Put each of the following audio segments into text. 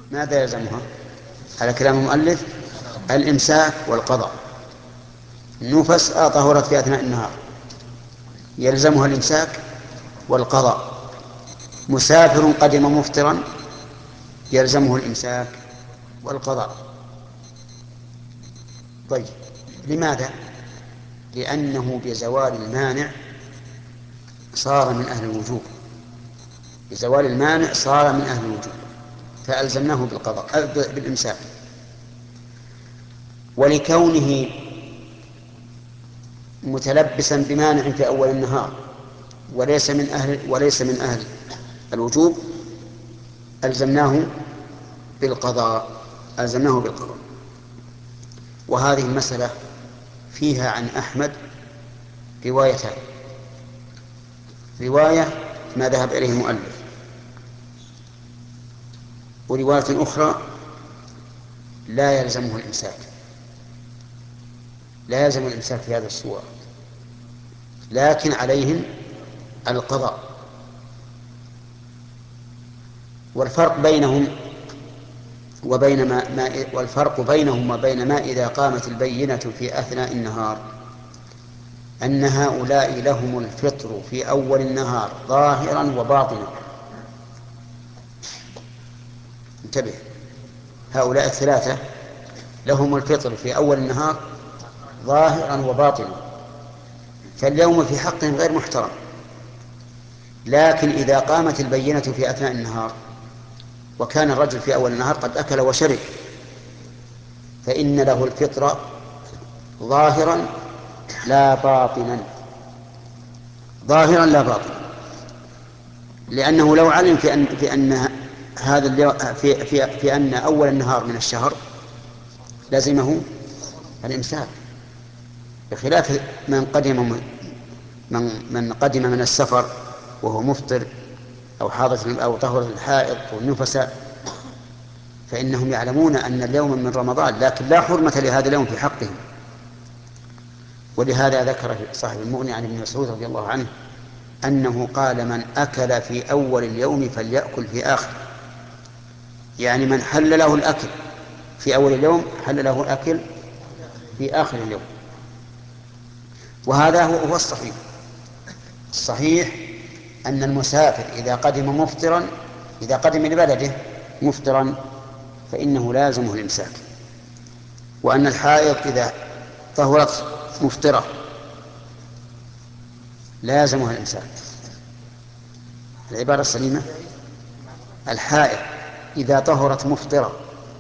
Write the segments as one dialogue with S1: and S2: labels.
S1: ماذا يلزمها على كلام المؤلف؟ الإمساك والقضاء. النفس طهرت في أثناء النهار يلزمها الإمساك والقضاء. مسافر قدم مفطرا يلزمه الإمساك والقضاء. طيب، لماذا؟ لأنه بزوال المانع صار من أهل الوجوب، بزوال المانع صار من أهل الوجوب، فألزمناه بالقضاء بالإمساك. ولكونه متلبسا بمانع في أول النهار وليس من أهل الوجوب ألزمناه بالقضاء. وهذه المسألة فيها عن أحمد روايتان: رواية ما ذهب إليه المؤلف، ورواية أخرى لا يلزم الإمساك في هذا الصورة، لكن عليهم القضاء. والفرق بينهم وبين ما إذا قامت البينة في أثناء النهار أن هؤلاء لهم الفطر في أول النهار ظاهرا وباطنا. انتبه، هؤلاء الثلاثة لهم الفطر في أول النهار ظاهرا وباطنا، فاليوم في حقهم غير محترم. لكن إذا قامت البينة في أثناء النهار وكان الرجل في أول النهار قد أكل وشرب، فإن له الفطر ظاهرا لا باطنا، ظاهرا لا باطنا، لأنه لو علم في أن هذا اليوم في أن أول النهار من الشهر لزمه الإمساك، بخلاف من قدم من السفر وهو مفطر أو طهر الحائض والنفساء، فإنهم يعلمون أن اليوم من رمضان لكن لا حرمة لهذا اليوم في حقهم. ولهذا ذكر صاحب المغني عن ابن مسعود رضي الله عنه أنه قال: من أكل في أول اليوم فليأكل في آخر، يعني من حل له الأكل في أول اليوم حل له الأكل في آخر اليوم. وهذا هو الصحيح أن المسافر إذا قدم لبلده مفطرا فإنه لازمه الإمساك، وأن الحائض إذا طهرت مفطرة لازمها الإمساك. العبارة السليمة: الحائض إذا طهرت مفطرة.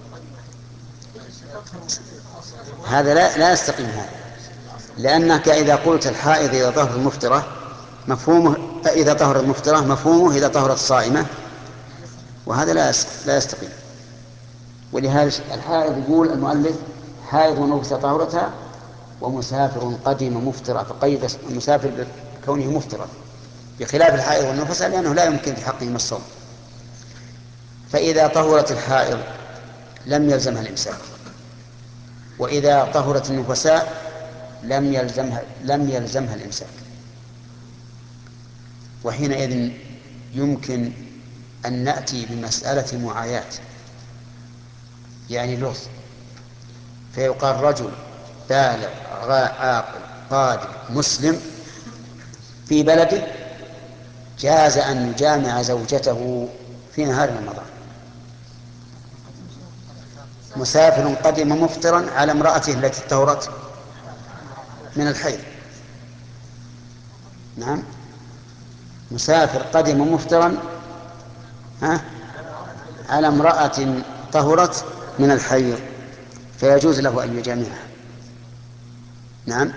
S1: هذا لا يستقيم هذا، لأنك إذا قلت الحائض إذا طهرت مفطرة مفهومه إذا طهرت صائمة، وهذا لا يستقيم. ولهذا الحائض يقول المؤلف: حائض ونفس طهرتها ومسافر قدم مفطرا، فقيد المسافر بكونه مفطرا، بخلاف الحائض والنفس لأنه لا يمكن في حقهم الصوم. فإذا طهرت الحائض لم يلزمها الإمساك، وإذا طهرت النفساء لم يلزمها الإمساك. وحينئذ يمكن أن نأتي بمسألة معاياة، يعني لغز، فيقال: رجل بالغ عاقل قادر مسلم في بلده جاز أن يجامع زوجته في نهار رمضان. مسافر قدم مفطرا على امرأته التي طهرت من الحيض. نعم، مسافر قدم مفطرا على امرأة طهرت من الحيض فيجوز له أن يجامعها. نعم،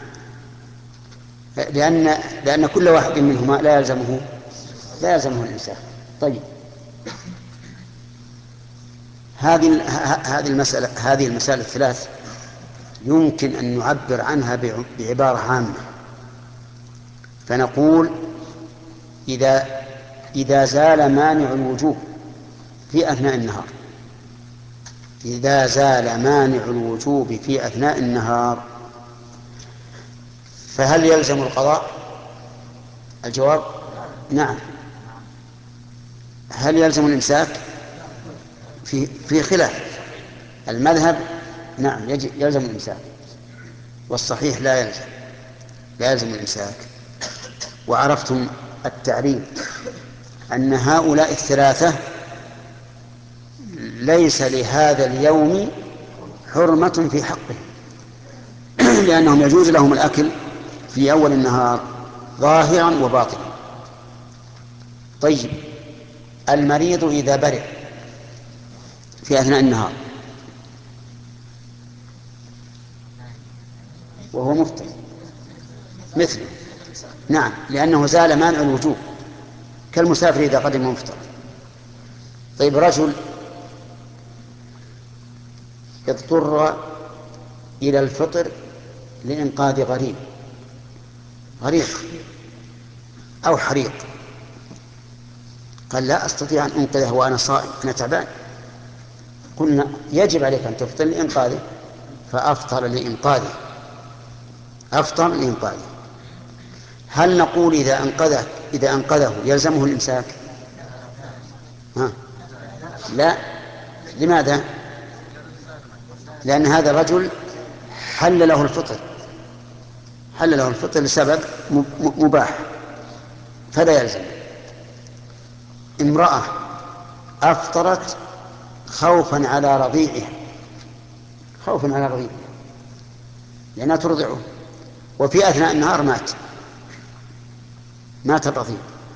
S1: لأن كل واحد منهما لا يلزمه الإمساك. طيب، هذه المسائل الثلاث يمكن أن نعبر عنها بعبارة عامة، فنقول: إذا زال مانع الوجوب في أثناء النهار، إذا زال مانع الوجوب في أثناء النهار فهل يلزم القضاء؟ الجواب: نعم. هل يلزم الإمساك؟ في خلاف. المذهب نعم يلزم الإمساك، والصحيح لا يلزم الإمساك. وعرفتم التعريف أن هؤلاء الثلاثة ليس لهذا اليوم حرمة في حقهم لأنهم يجوز لهم الأكل في أول النهار ظاهرا وباطنا. طيب، المريض إذا برئ في أثناء النهار وهو مفطر مثله، نعم، لأنه زال مانع الوجوب كالمسافر إذا قدم مفطر. طيب، رجل اضطر إلى الفطر لإنقاذ غريق أو حريق، قال لا أستطيع أن أنقذه وأنا صائم، أنا تعبان. قلنا يجب عليك أن تفطر لإنقاذه، فأفطر لإنقاذه، هل نقول إذا أنقذه يلزمه الإمساك؟ لا. لماذا؟ لأن هذا الرجل حل له الفطر لسبب مباح فلا يلزم. امرأة أفطرت خوفا على رضيعها لأنها ترضعه، وفي أثناء النهار مات الرضيع،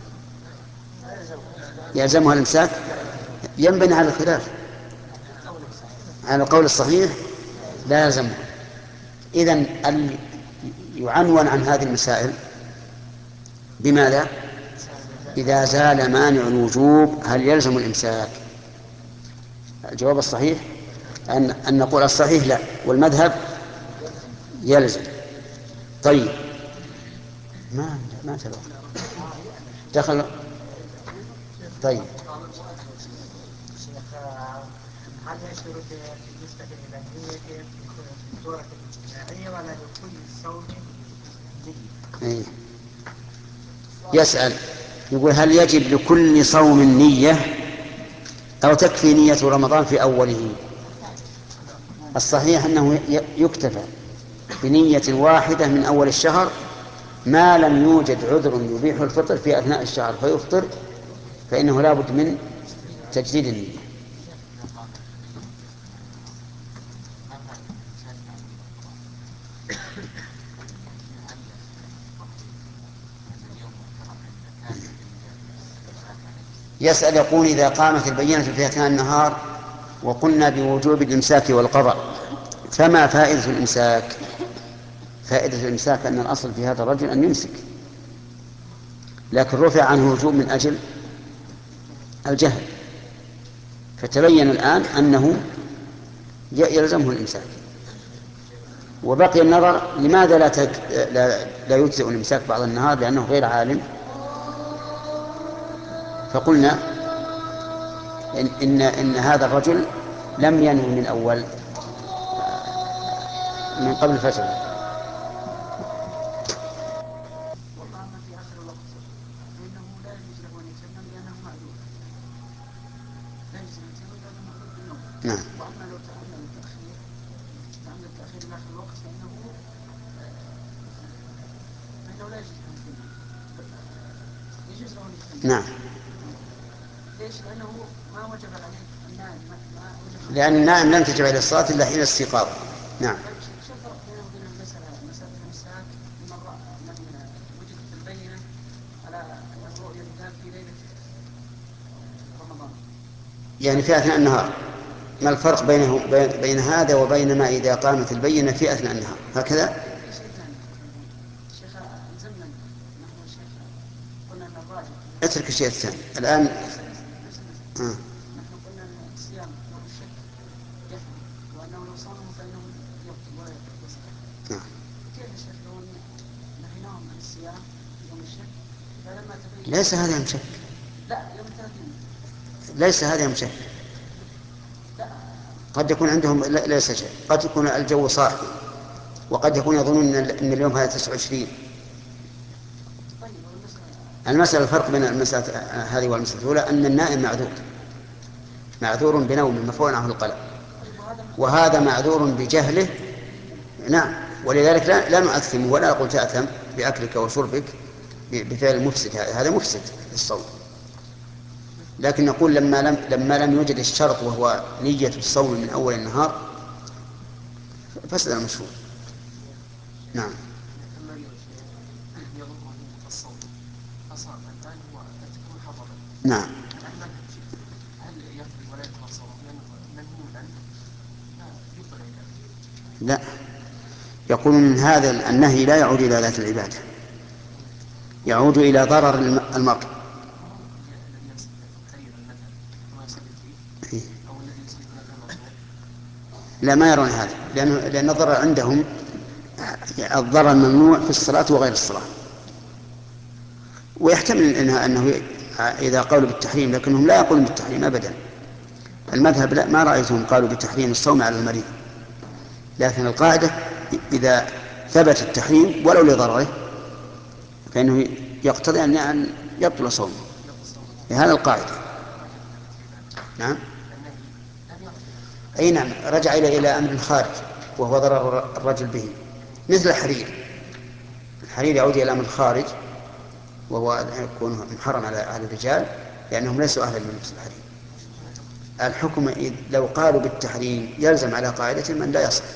S1: يلزمها الإمساك؟ ينبني على الخلاف. على القول الصحيح لا يلزمها. إذن يعنون عن هذه المسائل بماذا؟ إذا زال مانع الوجوب هل يلزم الإمساك؟ الجواب الصحيح أن نقول الصحيح لا، والمذهب يلزم. طيب، ما تلوم دخل. طيب،
S2: شيخ، هل يشترط بالنسبة إلى النية في الدورة الجماعية ولا لكل صوم نية؟
S1: إيه. يسأل يقول هل يجب لكل صوم نية أو تكفي نية رمضان في أوله؟ الصحيح أنه يكتفى بنية واحدة من أول الشهر ما لم يوجد عذر يبيح الفطر في أثناء الشهر فيفطر، فإنه لا بد من تجديد النية. يسأل يقول إذا قامت البينة في أثناء النهار وقلنا بوجوب الإمساك والقضاء فما فائدة الإمساك؟ فائدة الإمساك أن الأصل في هذا الرجل أن يمسك، لكن رفع عنه الوجوب من أجل الجهل، فتبين الآن أنه يلزمه الإمساك. وبقي النظر لماذا لا يجزئ الإمساك بعض النهار لأنه غير عالم. فقلنا إن هذا الرجل لم ينوي من أول من قبل الفجر. نعم.
S2: وأما لو تأمل التأخير إلى آخر الوقت فإنه لا يجوز له يجوز له الإتمام.
S1: نعم.
S2: ليش؟ لأنه ما وجب عليه النائم ما وجب عليه.
S1: لأن النائم لن تجب عليه الصلاة إلا حين الاستيقاظ. نعم.
S2: طيب، شو الفرق بينه وبين مسألة الإمساك من وجدت البينة على أن الرؤيا الهلال في ليلة رمضان؟
S1: يعني في أثناء النهار، ما الفرق بين هذا وبين ما إذا قامت البينة في أثناء النهار هكذا؟
S2: في شيء ثاني شيخ، ألزمنا نحن شيخ قلنا أن الراجح
S1: اترك الشيء الثاني الآن.
S2: نحن قلنا أن الصيام يوم الشك يحرم، وأنه لو صامه فإنه يبطل ولا يصح. كيف يا شيخ لو نهيناهم عن الصيام يوم الشك فلما تبين؟
S1: ليس هذا يوم شك.
S2: لا، يوم 30.
S1: ليس هذا يوم شك.
S2: لا،
S1: قد يكون عندهم ليس شك، قد يكون الجو صاحي، وقد يكون يظنون أن اليوم هذا 29.
S2: طيب،
S1: المسألة الفرق بين المسألة هذه والمسألة الأولى أن النائم معذور. معذور بنوم مرفوع عنه القلم، وهذا معذور بجهله. نعم، ولذلك لا نؤثم ولا نقول تأثم بأكلك وشربك بفعل المفسد، هذا مفسد للصوم، لكن نقول لما لم يوجد الشرط وهو نية الصوم من أول النهار فسد المشروع. نعم. نعم. لا، يقول من هذا النهي لا يعود إلى ذات العبادة، يعود إلى ضرر المرء. لا، ما يرون هذا، لأن الضرر عندهم الضرر ممنوع في الصلاة وغير الصلاة. ويحتمل أنه إذا قالوا بالتحريم، لكنهم لا يقولون بالتحريم أبدا. المذهب لا، ما رأيتهم قالوا بتحريم الصوم على المريض، لكن القاعدة إذا ثبت التحريم ولو لضرره فإنه يقتضي أن يبطل صومه، هذا القاعدة. نعم. أي نعم، رجع إلى أمر خارج وهو ضرر الرجل به، مثل الحرير. الحرير يعود إلى أمر خارج وهو يكون محرم على الرجال لأنهم ليسوا أهلا للبس الحرير. الحكم لو قالوا بالتحريم يلزم على قاعدة من لا يصح.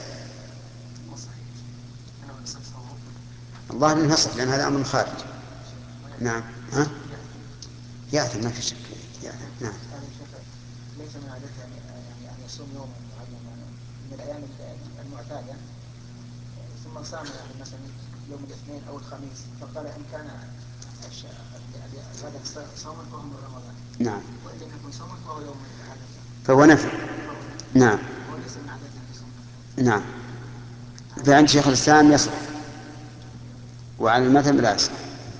S1: الله أنه يصح لأن هذا أمر خارج. نعم. ها؟ يأثم ما في شك. نعم.
S2: ليس من عادته يعني أن يصوم يوما معينا من الأيام المعتادة ثم صام يعني مثلا يوم الاثنين أو الخميس، فقال إن كان غدا صوما فهو من رمضان.
S1: نعم.
S2: وإن لم يكن صوما فهو يوم عادة.
S1: فهو نفي. نعم.
S2: وليس من عادته أن يصوم.
S1: نعم. فعند شيخ الإسلام يصح، وعلى المذهب لا يصح.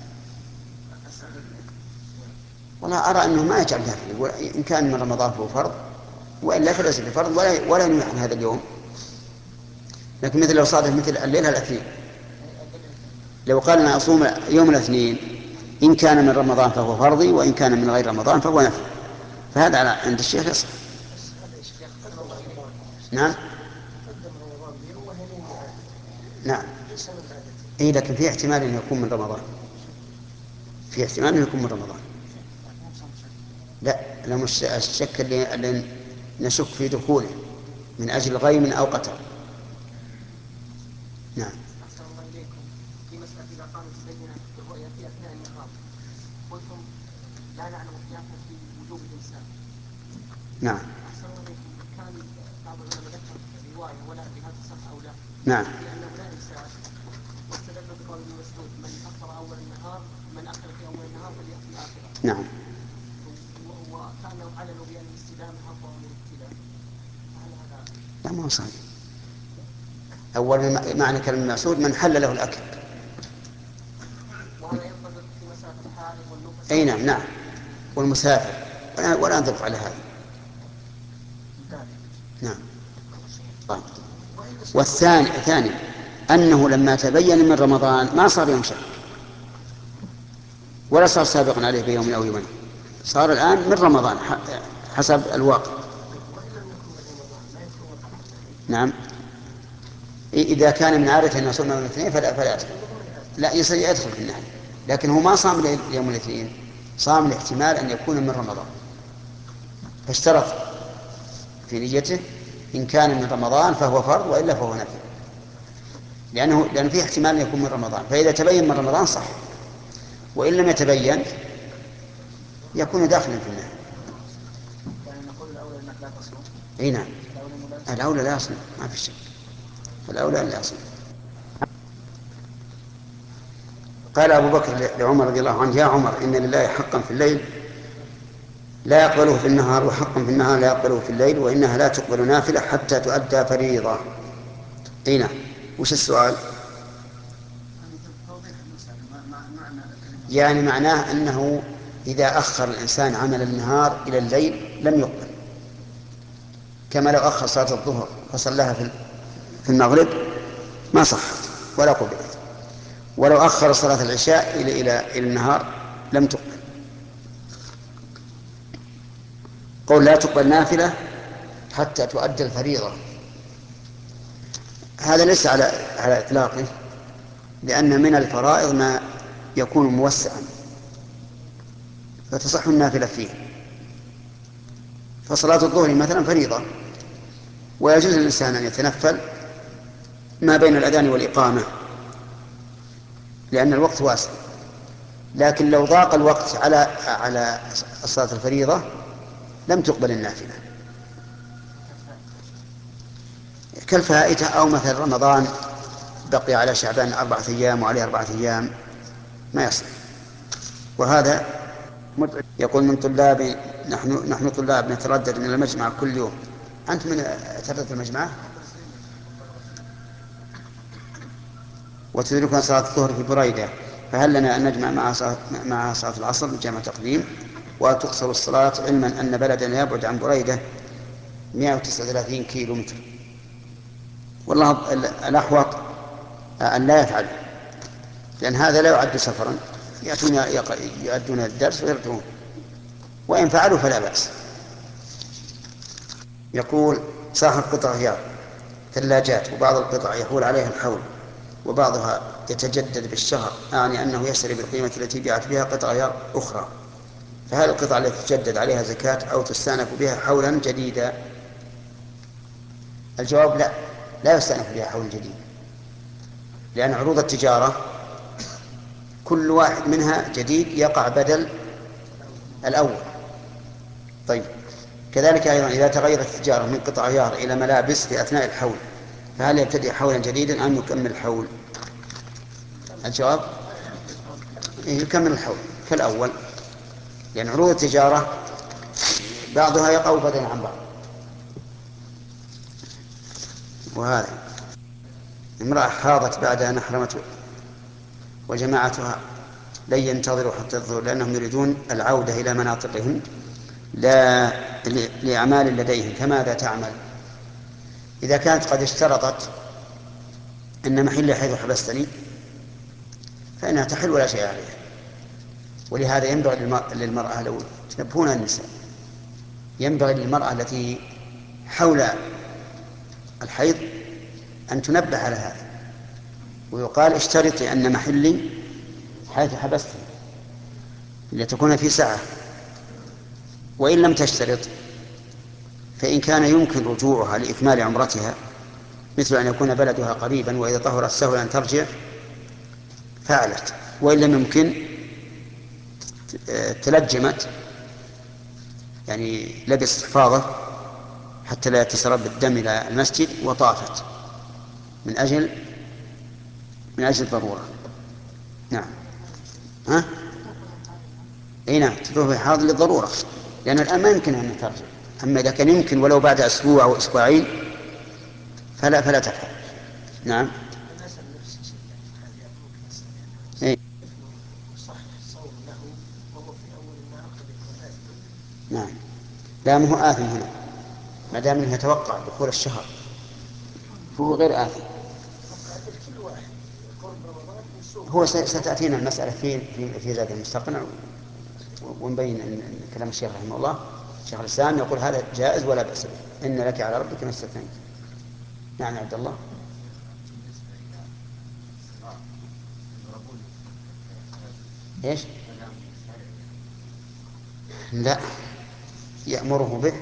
S1: والله أرى أنه ما يجعل داخل، إن كان من رمضان فهو فرض، وإلا فليس بفرض ولا ينوي عن هذا اليوم. لكن مثل لو صادف مثل الليلة الاثنين، لو قال أنا أصوم يوم الاثنين إن كان من رمضان فهو فرضي، وإن كان من غير رمضان فهو نفل، فهذا عند الشيخ يصح. نعم. نعم. إيه، لكن في احتمال أن يكون من رمضان، في احتمال أن يكون من رمضان. لا، مش الشك اللي نشك في دخوله من أجل غيم أو قتل. نعم.
S2: أحسن الله إليكم. في مسألة إذا قامت البينة بالرؤية في أثناء النهار، قلتم لا نعلم خلافا في وجوب الإمساك.
S1: نعم.
S2: أحسن الله إليكم. كان بعض العلماء ذكر رواية ولا أدري هل تصح أو لا،
S1: نعم.
S2: لأنه لا إمساك، واستدلوا بقول ابن مسعود من أفطر أول النهار، من أكل في أول النهار فليأكل آخره.
S1: نعم.
S2: وكانوا عللوا بأن الاستدامة أفضل من الابتلاء، فهل هذا؟
S1: لا، ما هو صحيح. أول معنى كلمة مسعود من حل له الأكل.
S2: وهذا ينطبق في مسألة الحائض والنفس.
S1: أي نعم. نعم، والمسافر ولا نطلق على هذا. نعم. طيب. والثاني أنه لما تبين من رمضان ما صار يوم شك ولا صار سابقا عليه بيوم أو يومين، صار الآن من رمضان حسب الواقع. نعم. إذا كان من عادة أن يصوم يوم الاثنين فلا يدخل. لا، يدخل في النهي، لكن هو ما صام يوم الاثنين، صام لاحتمال أن يكون من رمضان، فاشترط في نيته إن كان من رمضان فهو فرض وإلا فهو نفل، لأن فيه احتمال أن يكون من رمضان، فإذا تبين من رمضان صح، وإن لم يتبين يكون داخلا في النهي.
S2: يعني نقول الأولى أنك لا تصوم.
S1: اي نعم، الأولى لا يصوم، ما في شك، الأولى لا يصوم. قال أبو بكر لعمر رضي الله عنه: يا عمر، إن لله حقا في الليل لا يقبله في النهار، وحقا في النهار لا يقبله في الليل، وإنها لا تقبل نافلة حتى تؤدى فريضة. اي نعم. وش السؤال؟ يعني معناه أنه إذا أخر الإنسان عمل النهار إلى الليل لم يقبل، كما لو أخر صلاة الظهر فصلاها في المغرب ما صحت ولا قبلت، ولو أخر صلاة العشاء إلى النهار لم تقبل. قول لا تقبل نافلة حتى تؤدى الفريضة، هذا ليس على إطلاقه، لأن من الفرائض ما يكون موسعا فتصح النافلة فيه. فصلاة الظهر مثلا فريضة، ويجوز للإنسان أن يتنفل ما بين الأذان والإقامة لأن الوقت واسع. لكن لو ضاق الوقت على صلاة الفريضة لم تقبل النافلة كالفائتة، أو مثل رمضان بقي على شعبان 4 أيام وعليه 4 أيام ما يصح. وهذا يقول من طلاب، نحن طلاب نتردد من المجمع كل يوم. أنت من تردد المجمع وتدركنا صلاة الظهر في بريدة، فهل لنا أن نجمع مع صلاة العصر بجمع تقديم وتقصر الصلاة، علما أن بلدنا يبعد عن بريدة 139 كيلو متر؟ والله الأحوط أن لا يفعل، لأن هذا لا يعد سفرا، يؤدون الدرس ويرجعون، وإن فعلوا فلا بأس. يقول صاحب قطع غيار ثلاجات، وبعض القطع يحول عليها الحول وبعضها يتجدد بالشهر، أعني أنه يشتري بالقيمة التي بيعت بها قطع غيار أخرى، فهل القطع التي تجدد عليها زكاة أو تستأنف بها حولا جديدا؟ الجواب لا، لا يستأنف بها حول جديد، لأن عروض التجارة كل واحد منها جديد يقع بدل الأول. طيب، كذلك أيضا إذا تغيرت التجارة من قطع غيار إلى ملابس في أثناء الحول، فهل يبتدئ حولا جديدا أم يكمل الحول؟ الجواب يكمل الحول كالأول، لأن عروض التجارة بعضها يقع بدلا عن بعض. وهذا امرأة حاضت بعد أن أحرمت وجماعتها لن ينتظروا حتى الظهر لأنهم يريدون العودة إلى مناطقهم لا لأعمال لديهم، فماذا تعمل؟ إذا كانت قد اشترطت أن محل حيث حبستني فإنها تحل ولا شيء عليها. ولهذا ينبغي للمرأة، لو تنبهون النساء، ينبغي للمرأة التي حول الحيض أن تنبه على هذا، ويقال اشترطي أن محلي حيث حبستني لتكون في ساعة. وإن لم تشترط فإن كان يمكن رجوعها لإكمال عمرتها، مثل أن يكون بلدها قريبا وإذا طهرت سهل أن ترجع فعلت، وإن لم يمكن تلجمت، يعني لبس حفاظة حتى لا يتسرب الدم إلى المسجد وطافت من أجل الضرورة. نعم. ها؟ أي نعم، تطوف حاضر للضرورة، لأن الآن ما يمكن أن ترجع. أما إذا كان يمكن ولو بعد أسبوع أو أسبوعين فلا تفعل. نعم. إيه؟ نعم، لا، ما هو آثم هنا ما دام انه يتوقع دخول الشهر فهو غير آثم. هو ستأتينا المسألة في ذات المستقبل ونبين أن كلام الشيخ رحمه الله شيخ الإسلام يقول هذا جائز ولا بأس به، إن لك على ربك ما استثنيت. نعم عبد الله. ايش؟ لا، يأمره به.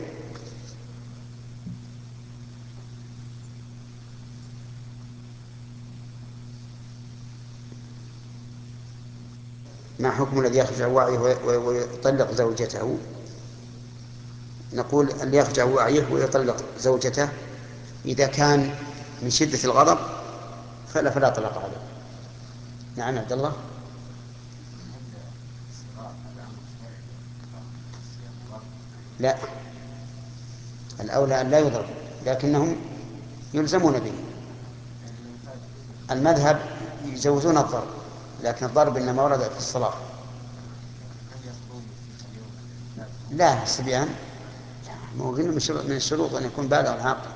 S1: ما حكم الذي يخرج عن وعيه ويطلق زوجته؟ نقول اللي يخرج عن وعيه ويطلق زوجته إذا كان من شدة الغضب فلا طلاق عليه. نعم عبد الله. لا، الأولى أن لا يضرب، لكنهم يلزمون به. المذهب يجوزون الضرب، لكن الضرب إنما ورد في الصلاة. لا، الصبيان مو من الشروط أن يكون بالغ عاقل.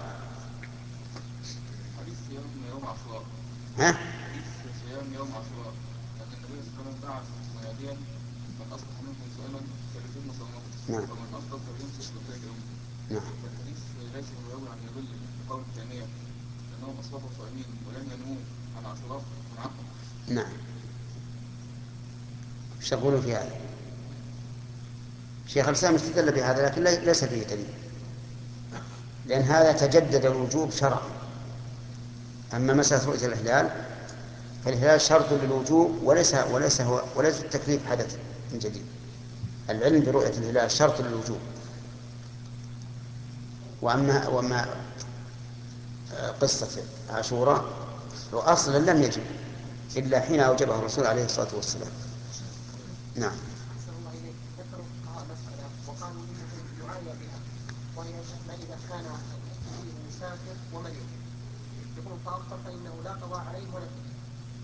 S1: ها؟ صيام يوم عاشوراء، لأن النبي صلى الله عليه وسلم بعث مناديا من أصبح منكم صائما فليتم صومه، ومن أفطر فليمسك نعم.
S3: والحديث ليس مجاوبا عن يدل لقول التيمية أنهم أصبحوا صائمين ولم ينووا عن عاشوراء منعهم.
S1: نعم. ايش تقولون في هذا؟ شيخ الإسلام استدل بهذا لكن ليس فيه دليل، لأن هذا تجدد الوجوب شرعا. أما مسألة رؤية الهلال فالهلال شرط للوجوب وليس التكليف حدث من جديد. العلم برؤية الهلال شرط للوجوب. وأما قصة عاشوراء وأصلا لم يجب إلا حين أوجبه الرسول عليه الصلاة والسلام. نعم.
S2: أحسن الله إليك. ذكروا فقهاء مسألة وقالوا إنه يعايا بها، وهي ما إذا كان فيه مسافر ومريض يقول فأفطر فإنه لا قضاء عليه ولا فدية.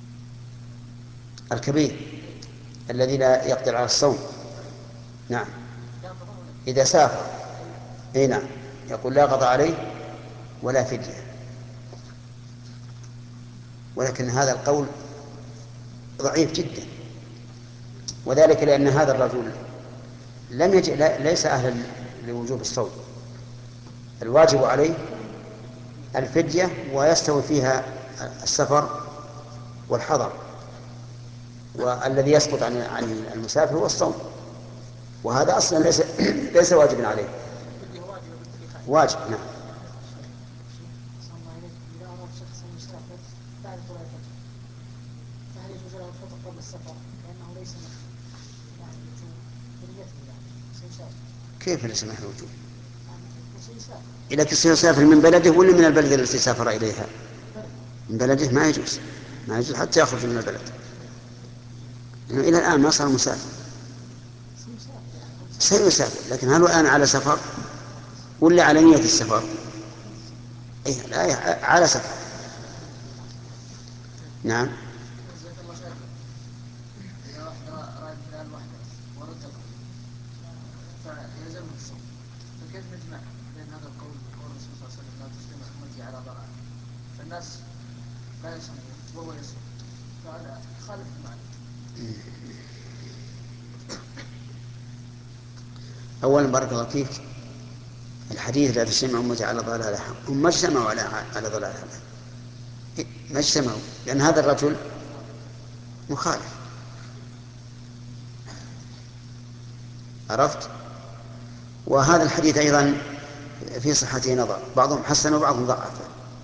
S1: الكبير الذي لا يقدر على الصوم. نعم. إذا سافر. إيه نعم. يقول لا قضاء عليه ولا فدية. ولكن هذا القول ضعيف جدا، وذلك لأن هذا الرجل ليس أهلا لوجوب الصوم. الواجب عليه الفدية ويستوي فيها السفر والحضر، والذي يسقط عن المسافر هو الصوم، وهذا أصلا ليس واجبا عليه. واجب. نعم.
S2: إذا أراد شخص أن يسافر بعد طلوع الفجر فهل يجوز له الفطر قبل السفر لأنه ليس محل الوجوب بنيته يعني سيسافر؟
S1: كيف ليس محل الوجوب؟ إذا كان سيسافر من بلده ولا من البلد التي سافر إليها؟ من بلده ما يجوز حتى يخرج من البلد. إلى الآن ما صار مسافر. سيسافر، لكن هل الآن على سفر ولا على نية السفر؟ إيه لا، على سفر. نعم.
S2: إذا رأى الهلال وحده ورد فيلزمه الصوم، فكيف نجمع بين هذا القول وقول الرسول صلى الله عليه وسلم لا تجتمع أمتي على ضلالة، فالناس لا يصومون وهو يصوم، فهذا يخالف المعنى.
S1: أولا بارك الله فيك، الحديث لا تجتمع أمتي على ضلالة، هم ما اجتمعوا على ضلالة، ما اجتمعوا، لأن هذا الرجل مخالف. عرفت؟ وهذا الحديث أيضا في صحته نظر، بعضهم حسن وبعضهم ضعفه،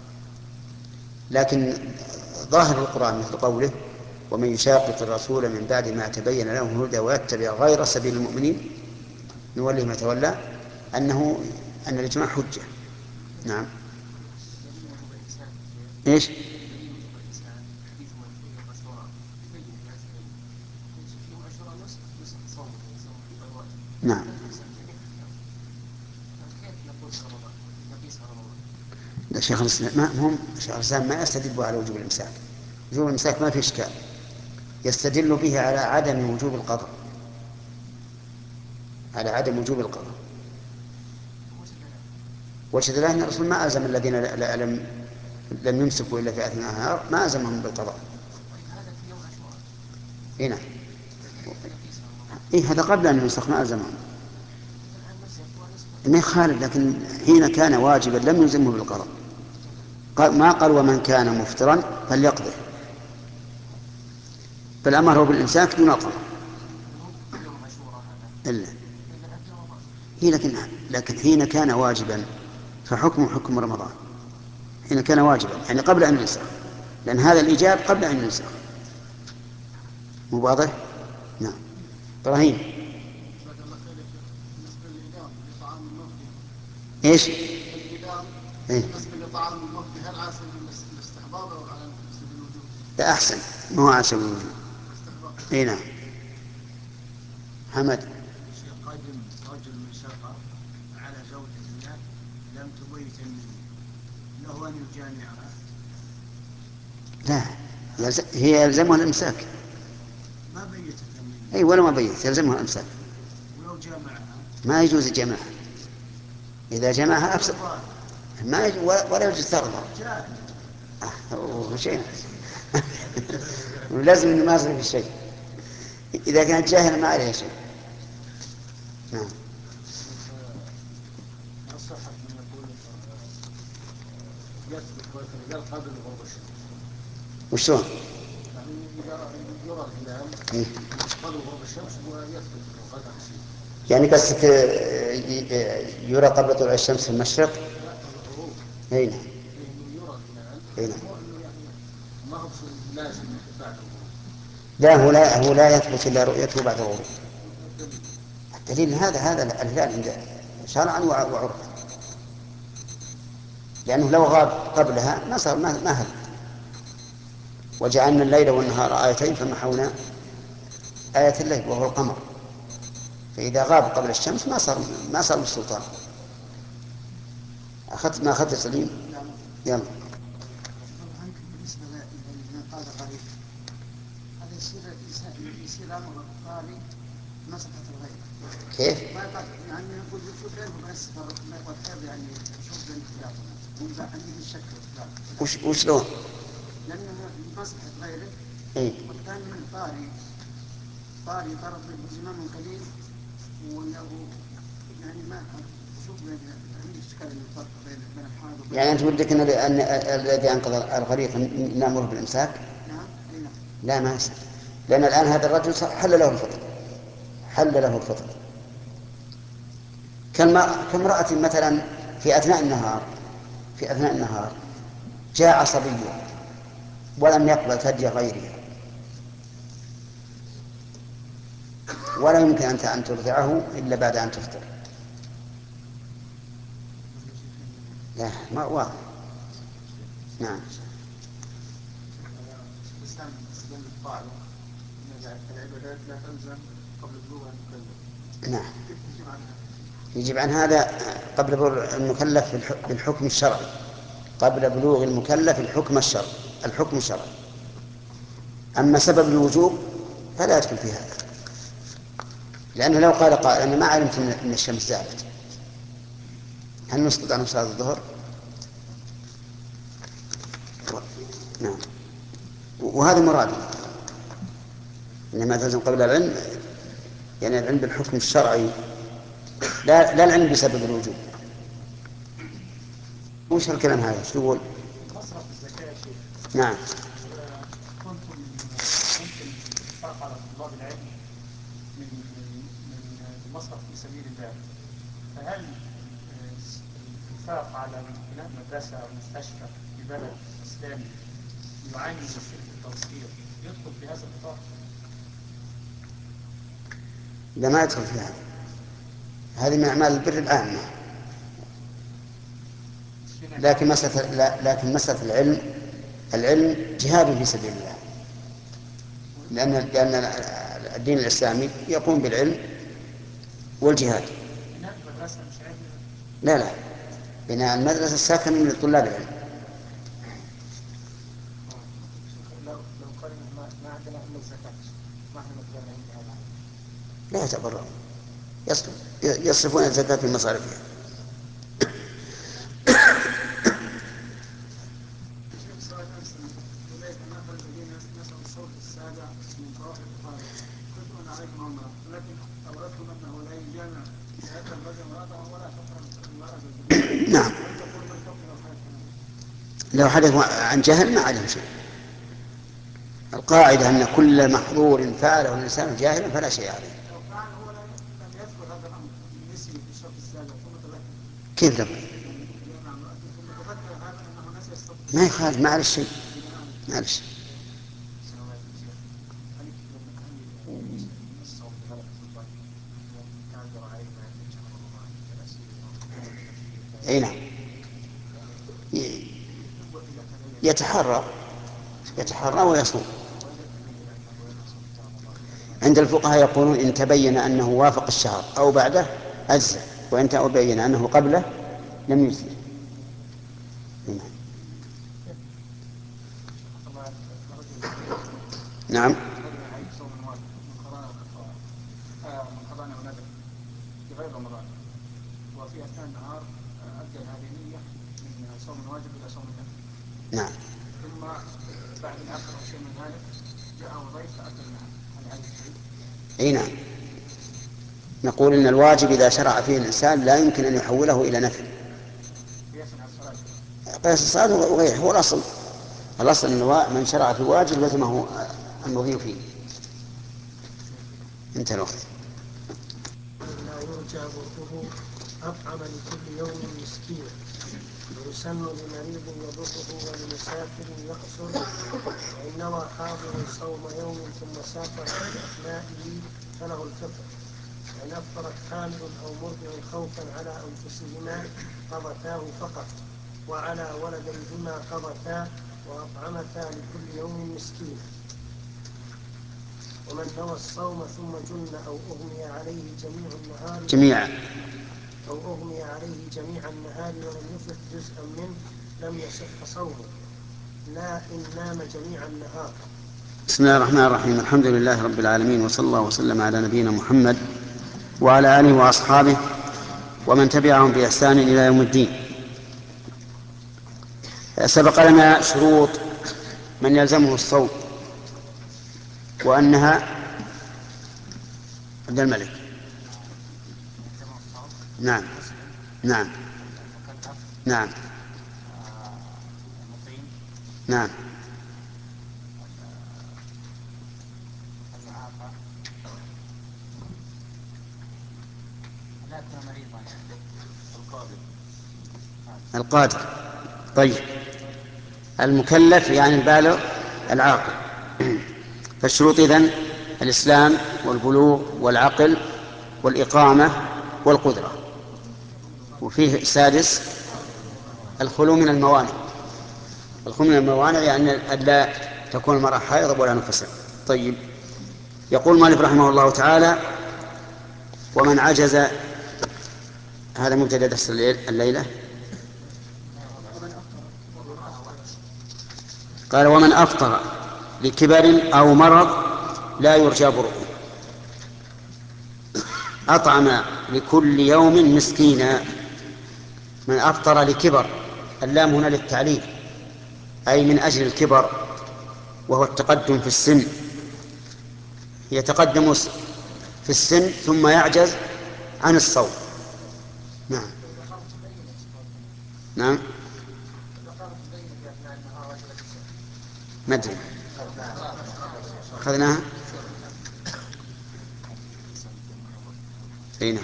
S1: لكن ظاهر القرآن مثل قوله ومن يشاقق الرسول من بعد ما تبين له الهدى ويتبع غير سبيل المؤمنين نوليه ما تولى، أن الإجماع حجة. نعم. إيش؟ نعم. لا شيخ الإسلام ما يستدل على وجوب الإمساك. وجوب الإمساك ما في إشكال، يستدل به على عدم وجوب القضاء، على عدم وجوب القضاء. وشهد أن الرسول ما ألزم الذين لم يمسكوا إلا في أثناء النهار، ما ألزمهم بالقضاء. هنا هذا قبل أن ينسخ ما ألزمهم، ما يخالف، لكن حين كان واجبا لم يلزمه بالقضاء. ما قال ومن كان مفطرا فليقضه، بل أمره بالإمساك دون قضاء. إلا لكن حين كان واجبا فحكمه حكم رمضان، حين كان واجبا يعني قبل أن ينسخ، لأن هذا الإيجاب قبل أن ينسخ. مو واضح؟ نعم. إبراهيم.
S4: بالنسبة للإدام لطعام المفطر.
S1: إيش؟
S4: الإدام بالنسبة لطعام المفطر هل على سبيل الاستحباب أو على سبيل الوجوب؟
S1: لا أحسن، ما هو على سبيل الوجوب. اي نعم. حمد.
S5: شيخ قدم رجل من سفر على زوجة له لم تبيت النية، له أن يجامعها؟
S1: لا، هي يلزمها الإمساك.
S5: ما بيتت النية.
S1: أي ولا ما بيت يلزمها الإمساك.
S5: ولو جامعها
S1: ما يجوز جماعها، إذا جمعها أفسد ما ولا يجوز ثرها. شيء لازم إنه ما يصير في شيء، إذا كانت جاهلة ما عليها شيء. نعم.
S5: ما صح
S4: يثبت والهلال قبل غروب الشمس.
S1: وشلون؟
S4: يعني إذا يرى الهلال
S1: إيه.
S4: قبل غروب الشمس ويثبت أنه قد أمسي.
S1: يعني قصدك يرى قبل طلوع الشمس في المشرق؟
S4: لا الغروب.
S1: اي نعم.
S4: إنه يرى الهلال.
S1: اي نعم.
S4: هو إنه يعني ما هو لازم بعد الغروب.
S1: لا هو لا يثبت الا رؤيته بعد الغروب. الدليل هذا الهلال عند شرعا وعرفا، لأنه لو غاب قبلها ما صار ما هل. وجعلنا الليل والنهار آيتين فمحونا آية الليل وهو القمر، فإذا غاب قبل الشمس ما صار بالسلطان. ما أخذت سليم؟ يلا.
S2: عنك بالنسبة إلى قال غريب، هذا يصير أمر طارئ مصلحة الغير.
S1: كيف؟
S2: ما يقال يعني نقول يفوت بينهم بس ما يقال حيض يعني يشوف بين اختلافهم ويبقى عندي الشك واختلاف.
S1: وشلون؟
S2: لأنه مصلحة غيره.
S1: إيه؟
S2: والثاني من طاري طرف زمام قليل وأنه يعني ما شوف عندي إشكال إنه الفرق بين الحائض وبين.
S1: يعني أنت ودك أن الذي أنقذ الغريق نأمره بالإمساك؟
S2: نعم أي نعم.
S1: لا ما يصير، لأن الآن هذا الرجل حل له الفطر كامرأة مثلا في أثناء النهار جاء صبي ولم يقبل ثدي غيرها، ولا يمكن أن ترضعه إلا بعد أن تفطر. لا ما واضح. نعم.
S4: الإسلام استدل بقاعدة أن العبادات لا تلزم قبل بلوغ المكلف.
S1: نعم.
S4: كيف نجيب عنها؟
S1: يجب عن هذا قبل بلوغ المكلف بالحكم الشرعي، قبل بلوغ المكلف الحكم الشرعي. أما سبب الوجوب فلا يدخل في هذا، لأنه لو قال قائل أنا ما علمت أن الشمس زالت، هل نسقط عنه صلاة الظهر؟ نعم. وهذا مراد، إنما تلزم قبل العلم يعني العلم بالحكم الشرعي، لا العلم بسبب الوجوب. وش الكلام هذا؟ شو يقول؟
S6: مصرف الزكاة يا شيخ.
S1: نعم.
S6: كنتم ممكن الإنفاق على طلاب العلم من المصرف في سبيل الله، فهل الإنفاق على بناء مدرسة أو مستشفى في بلد إسلامي يعاني من مشكلة التوصيل يدخل في هذا الإطار؟
S1: لا ما يدخل في هذه من أعمال البر العامة، لكن مسألة العلم جهاد في سبيل الله، لأن الدين الإسلامي يقوم بالعلم والجهاد.
S6: بناء المدرسة مش علم؟
S1: لا بناء المدرسة ساكن لطلاب العلم.
S4: لو قال ما عندنا إلا الزكاة ما احنا نتبرع بهذا.
S1: لا يتبرعون، يصرفون الزكاة في مصارفها.
S2: سؤال إليك النفر الذين نسوا الصوت السابع من طواف الإفاضة كتب عليهم عمرة، لكن أوردتم أنه لا يجامع سيادة الرجل امرأته ولا تحرم المرأة بالجماع.
S1: نعم.
S2: هل تقول بالحكم لو حدث
S1: لو حدث عن جهل ما عليهم شيء. القاعدة أن كل محظور فعله الإنسان جاهلا فلا شيء عليه.
S2: لو فعل هو لم يذكر هذا الأمر نسي في الصوت السابع ثم تذكر
S1: كيف لو؟
S2: جامع امرأته ثم تذكر هذا أنه نسي الصوت
S1: ما
S2: السابع.
S1: يخالف، ما عليه شيء. معلش.
S4: الصوم بغلبة الظن كان برعاية من شهر رمضان كالأسير أو النبي.
S1: أي نعم. يتحرى ويصوم. عند الفقهاء يقولون إن تبين أنه وافق الشهر أو بعده أجزأ، وإن تبين أنه قبله لم يجزئ. نعم.
S3: عليه صوم واجب من قضاء ونذر في غير رمضان، وفي أثناء النهار أجل هذه النية من صوم واجب إلى صوم النذر.
S1: نعم.
S3: ثم بعد العصر أو شيء من ذلك جاءه ضيف فأكل معه، هل عليه شيء؟
S1: أي نعم. نقول إن الواجب إذا شرع فيه الإنسان لا يمكن أن يحوله إلى نفل.
S3: قياسا على الصلاة.
S1: قياس الصلاة وغيره هو الأصل. الأصل أن من شرع في واجب لزمه المضي فيه. انتهى الوقت.
S7: لا يرجى برده أطعم لكل يوم مسكينا، ويسن لمريض يضره ولمسافر يقصر، وإن نوى حاضر صوم يوم ثم سافر في أثنائه فله الفطر، وإن أفطرت حامل أو مرضع خوفا على أنفسهما قضتا فقط، وعلى ولديهما قضتا وأطعمتا لكل يوم مسكينا. ومن نوى الصوم ثم جن أو أغمي عليه جميع النهار ولم يفط جزءا منه لم يصح صومه، لا إن نام جميع النهار.
S1: بسم الله الرحمن الرحيم. الحمد لله رب العالمين، وصلى الله وسلم على نبينا محمد وعلى آله وأصحابه ومن تبعهم بإحسان إلى يوم الدين. سبق لنا شروط من يلزمه الصوم، وأنها عبد الملك. نعم نعم نعم نعم القادر. طيب، المكلف يعني البالغ العاقل. فالشروط إذن الإسلام والبلوغ والعقل والإقامة والقدرة. وفيه سادس الخلو من الموانع. الخلو من الموانع يعني أن لا تكون المرأة حائض ولا نفسا. طيب، يقول المؤلف رحمه الله تعالى: ومن عجز. هذا مبتدأ درس الليلة. قال: ومن أفطر لكبر أو مرض لا يرجى برؤه أطعم لكل يوم مسكينا. من أفطر لكبر، اللام هنا للتعليل، أي من أجل الكبر، وهو التقدم في السن، يتقدم في السن ثم يعجز عن الصوم. نعم نعم ما أدري أخذناها. أين؟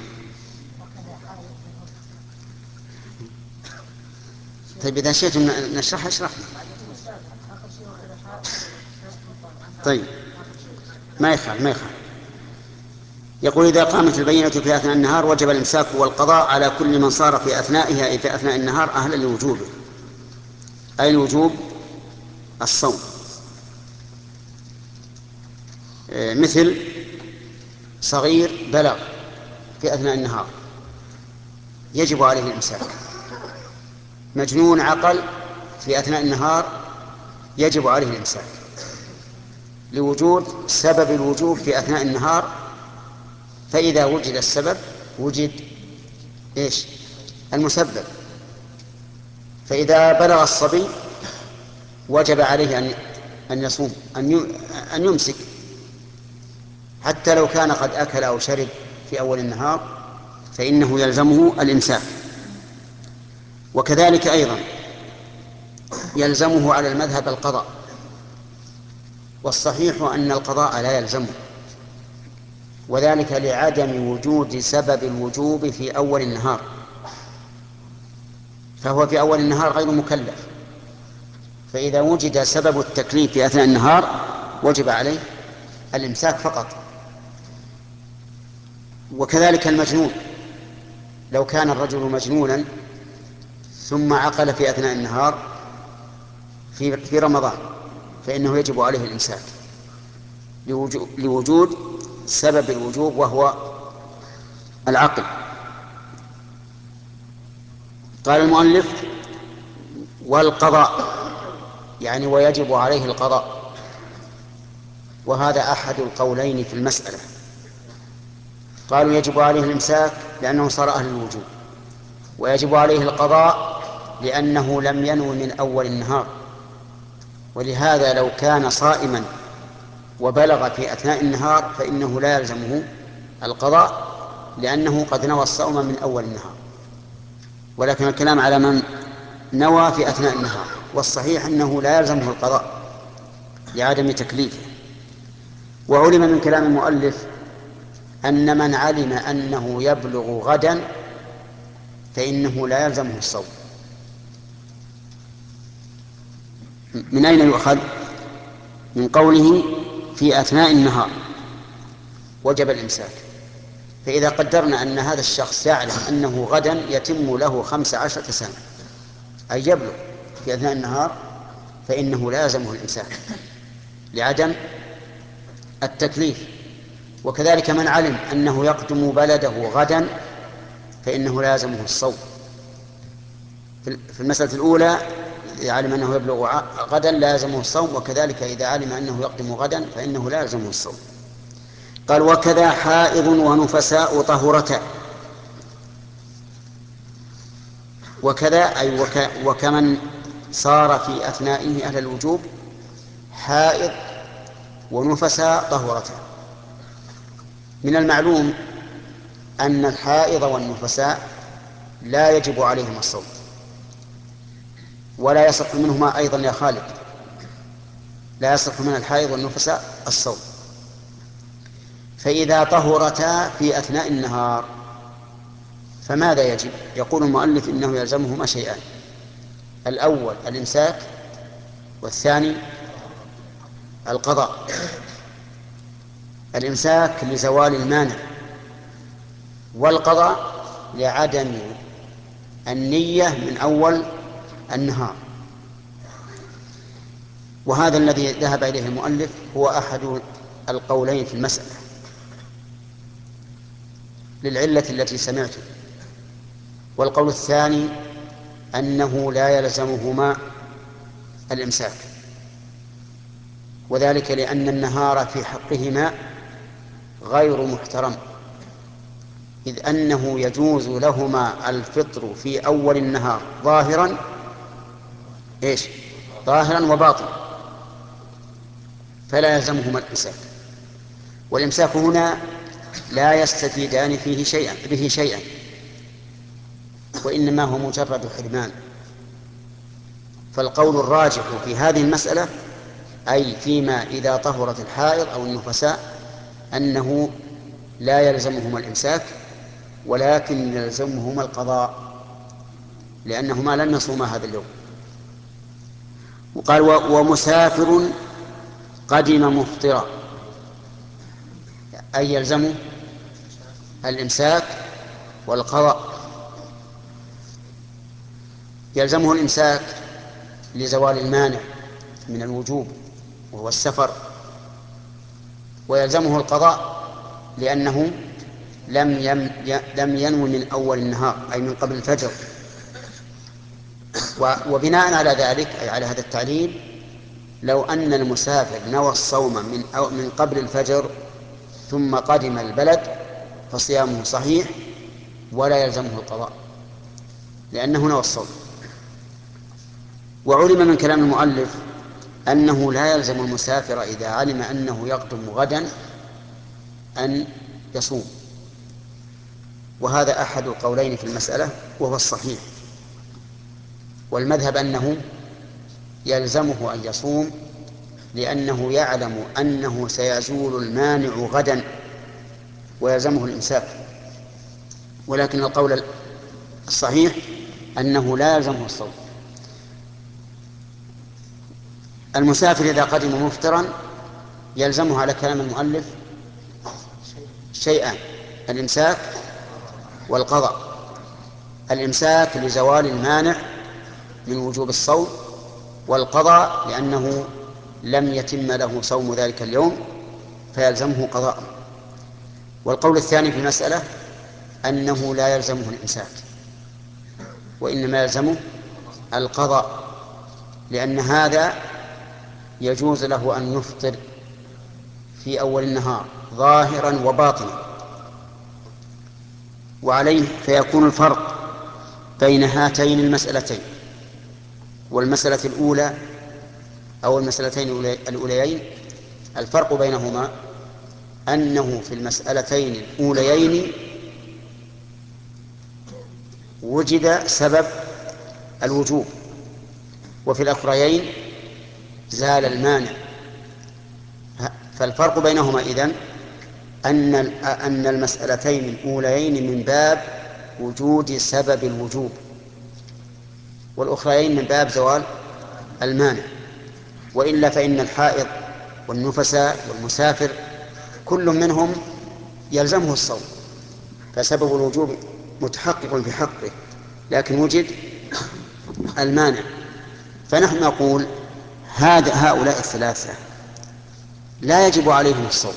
S1: طيب إذا شئت نشرحها اشرحنا. طيب ما يخال. يقول: إذا قامت البينة في أثناء النهار وجب الإمساك والقضاء على كل من صار في أثنائها، أي في أثناء النهار، أهلا لوجوبه، أي الوجوب الصوم. مثل صغير بلغ في أثناء النهار يجب عليه الإمساك. مجنون عقل في أثناء النهار يجب عليه الإمساك، لوجود سبب الوجوب في أثناء النهار. فإذا وجد السبب وجد إيش؟ المسبب. فإذا بلغ الصبي وجب عليه أن يصوم، أن يمسك، حتى لو كان قد أكل أو شرب في أول النهار فإنه يلزمه الإمساك. وكذلك أيضا يلزمه على المذهب القضاء، والصحيح أن القضاء لا يلزمه، وذلك لعدم وجود سبب الوجوب في أول النهار، فهو في أول النهار غير مكلف. فإذا وجد سبب التكليف في أثناء النهار وجب عليه الإمساك فقط. وكذلك المجنون، لو كان الرجل مجنونا ثم عقل في أثناء النهار في رمضان فإنه يجب عليه الإمساك لوجود سبب الوجوب وهو العقل. قال المؤلف: والقضاء، يعني ويجب عليه القضاء. وهذا أحد القولين في المسألة. قالوا يجب عليه الإمساك لأنه صار أهل الوجوب، ويجب عليه القضاء لأنه لم ينو من أول النهار. ولهذا لو كان صائما وبلغ في أثناء النهار فإنه لا يلزمه القضاء، لأنه قد نوى الصوم من أول النهار. ولكن الكلام على من نوى في أثناء النهار، والصحيح أنه لا يلزمه القضاء لعدم تكليفه. وعلم من كلام المؤلف أن من علم أنه يبلغ غدا فإنه لا يلزمه الصوم. من أين يؤخذ؟ من قوله في أثناء النهار وجب الإمساك. فإذا قدرنا أن هذا الشخص يعلم أنه غدا يتم له 15 سنة، أي يبلغ في أثناء النهار، فإنه لا يلزمه الإمساك لعدم التكليف. وكذلك من علم أنه يقدم بلده غدا فإنه لا يلزمه الصوم. في المسألة الأولى إذا علم أنه يبلغ غدا لا يلزمه الصوم، وكذلك إذا علم أنه يقدم غدا فإنه لا يلزمه الصوم. قال وكذا حائض ونفساء طهرتا. وكذا أي وكمن صار في أثنائه أهل الوجوب حائض ونفساء طهرتا. من المعلوم أن الحائض والنفساء لا يجب عليهما الصوم، ولا يصح منهما أيضا يا خالد، لا يصح من الحائض والنفساء الصوم. فإذا طهرتا في أثناء النهار فماذا يجب؟ يقول المؤلف إنه يلزمهما شيئان: الأول الإمساك، والثاني القضاء. الإمساك لزوال المانع، والقضاء لعدم النية من أول النهار. وهذا الذي ذهب إليه المؤلف هو أحد القولين في المسألة للعلة التي سمعته. والقول الثاني أنه لا يلزمهما الإمساك، وذلك لأن النهار في حقهما غير محترم، إذ أنه يجوز لهما الفطر في أول النهار ظاهرا ظاهرا وباطنا، فلا يلزمهما الإمساك. والإمساك هنا لا يستفيدان به شيئا، وإنما هو مجرد حرمان. فالقول الراجح في هذه المسألة أي فيما إذا طهرت الحائض أو النفساء أنه لا يلزمهما الإمساك، ولكن يلزمهما القضاء، لأنهما لن يصوما هذا اليوم. وقال ومسافر قدم مفطرا، أي يلزمه الإمساك والقضاء. يلزمه الإمساك لزوال المانع من الوجوب وهو السفر، ويلزمه القضاء لأنه لم ينوي من أول النهار أي من قبل الفجر. وبناء على ذلك أي على هذا التعليل، لو أن المسافر نوى الصوم من قبل الفجر ثم قدم البلد فصيامه صحيح ولا يلزمه القضاء لأنه نوى الصوم. وعلم من كلام المؤلف أنه لا يلزم المسافر إذا علم أنه يقدم غدا أن يصوم، وهذا أحد القولين في المسألة وهو الصحيح. والمذهب أنه يلزمه أن يصوم لأنه يعلم أنه سيزول المانع غدا ويلزمه الإمساك. ولكن القول الصحيح أنه لا يلزمه الصوم. المسافر إذا قدم مفطرا يلزمه على كلام المؤلف شيئان: الإمساك والقضاء. الإمساك لزوال المانع من وجوب الصوم، والقضاء لأنه لم يتم له صوم ذلك اليوم فيلزمه قضاء. والقول الثاني في المسألة أنه لا يلزمه الإمساك وإنما يلزمه القضاء، لأن هذا يجوز له أن يفطر في أول النهار ظاهرا وباطنا. وعليه فيكون الفرق بين هاتين المسألتين والمسألة الأولى أو المسألتين الأوليين، الفرق بينهما أنه في المسألتين الأوليين وجد سبب الوجوب وفي الأخريين زال المانع. فالفرق بينهما إذن أن المسألتين الأوليين من باب وجود سبب الوجوب، والأخريين من باب زوال المانع. وإلا فإن الحائض والنفساء والمسافر كل منهم يلزمه الصوم، فسبب الوجوب متحقق في حقه، لكن وجد المانع. فنحن نقول هؤلاء الثلاثة لا يجب عليهم الصوم،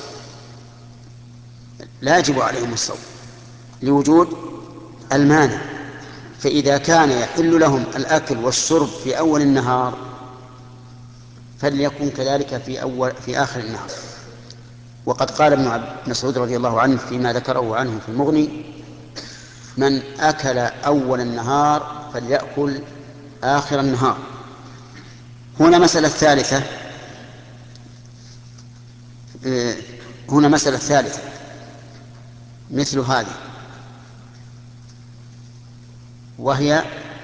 S1: لا يجب عليهم الصوم لوجود المانع. فإذا كان يحل لهم الأكل والشرب في أول النهار فليكن كذلك في آخر النهار. وقد قال ابن مسعود رضي الله عنه فيما ذكره عنه في المغني: من أكل أول النهار فليأكل آخر النهار. هنا مسألة ثالثة مثل هذه، وهي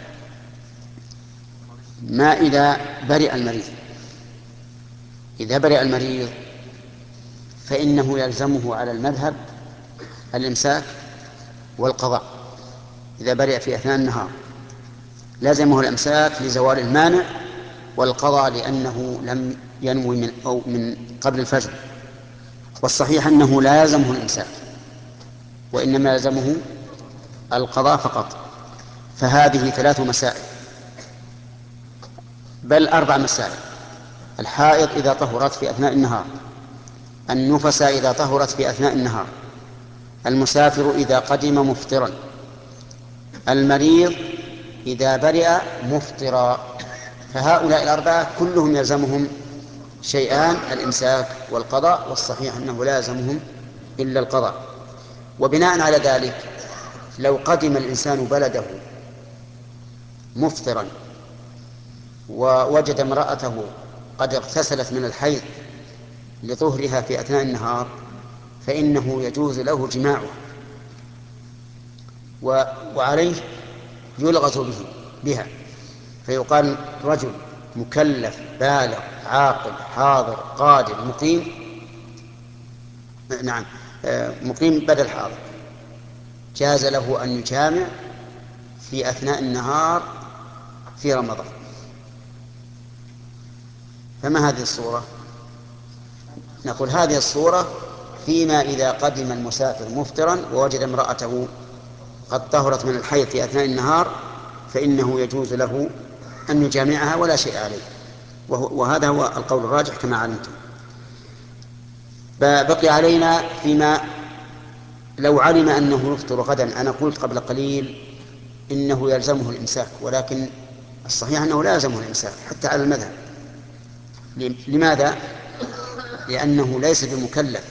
S1: ما إذا برئ المريض. إذا برئ المريض فإنه يلزمه على المذهب الإمساك والقضاء. إذا برئ في أثناء النهار لازمه الإمساك لزوال المانع، والقضاء لأنه لم ينوي من قبل الفجر. والصحيح أنه لا يلزمه الإمساك، وإنما يلزمه القضاء فقط. فهذه 3 مسائل، بل 4 مسائل: الحائض إذا طهرت في أثناء النهار، النفس إذا طهرت في أثناء النهار، المسافر إذا قدم مفطرا، المريض إذا برئ مفطرا. فهؤلاء ال4 كلهم يلزمهم شيئان: الإمساك والقضاء، والصحيح أنه لا يلزمهم إلا القضاء. وبناء على ذلك لو قدم الإنسان بلده مفطرا ووجد امرأته قد اغتسلت من الحيض لطهرها في أثناء النهار فإنه يجوز له جماعه، وعليه يلغز بها. فيقال رجل مكلف بالغ عاقل حاضر قادر مقيم، نعم مقيم بدل حاضر، جاز له أن يجامع في أثناء النهار في رمضان. فما هذه الصورة؟ نقول هذه الصورة فيما إذا قدم المسافر مفطرا ووجد امرأته قد طهرت من الحيض في أثناء النهار فإنه يجوز له أن يجامعها ولا شيء عليه، وهذا هو القول الراجح كما علمتم. بقي علينا فيما لو علم أنه يفطر غدا. أنا قلت قبل قليل إنه يلزمه الإمساك، ولكن الصحيح أنه لا يلزمه الإمساك حتى على المذهب. لماذا؟ لأنه ليس بمكلف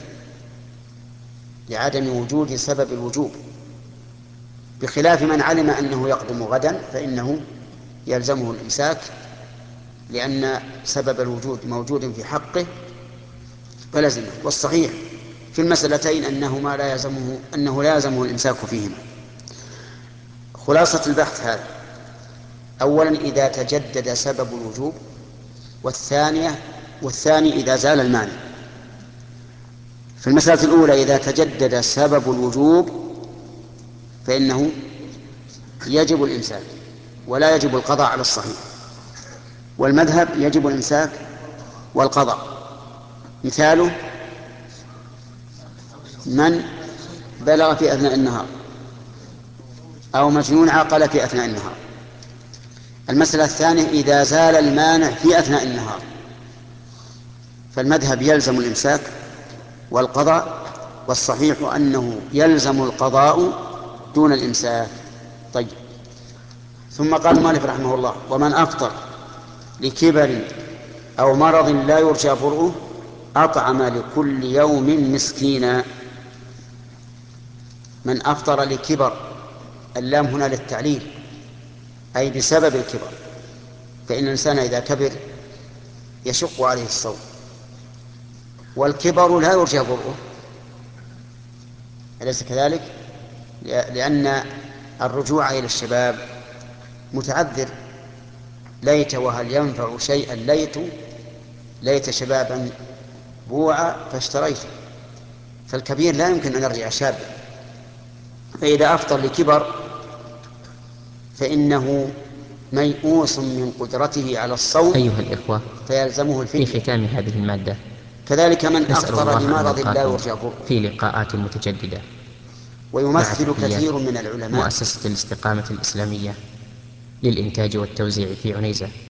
S1: لعدم وجود سبب الوجوب، بخلاف من علم أنه يقدم غدا فإنه يلزمه الإمساك لأن سبب الوجود موجود في حقه فلزمه. والصحيح في المسألتين أنه لا يلزمه الإمساك فيهما. خلاصة البحث هذا: أولا إذا تجدد سبب الوجوب، والثاني إذا زال المانع. في المسألة الأولى إذا تجدد سبب الوجوب فإنه يجب الإمساك ولا يجب القضاء على الصحيح، والمذهب يجب الإمساك والقضاء. مثاله من بلغ في أثناء النهار أو مجنون عقل في أثناء النهار. المسألة الثانية إذا زال المانع في أثناء النهار فالمذهب يلزم الإمساك والقضاء، والصحيح أنه يلزم القضاء دون الإمساك. طيب، ثم قال المؤلف رحمه الله: ومن أفطر لكبر أو مرض لا يرجى برؤه أطعم لكل يوم مسكينا. من أفطر لكبر، اللام هنا للتعليل أي بسبب الكبر، فإن الإنسان إذا كبر يشق عليه الصوم، والكبر لا يرجى برؤه، أليس كذلك؟ لأن الرجوع إلى الشباب متعذر، ليت وهل ينفع شيئا ليت شبابا بوعا فاشتريته. فالكبير لا يمكن أن يرجع شابا، فإذا أفطر لكبر فإنه ميؤوس من قدرته على الصوم
S8: أيها الإخوة،
S1: فيلزمه
S8: في
S1: الفدية.
S8: ختام هذه المادة
S1: كذلك من
S8: نسأل
S1: أفطر
S8: الله أن
S1: لمرض لا
S8: نلقاكم
S1: يرجى برؤه.
S8: في لقاءات متجددة. مع
S1: ويمثل
S8: تحيات
S1: كثير من العلماء
S8: مؤسسة الاستقامة الإسلامية للإنتاج والتوزيع في عنيزة.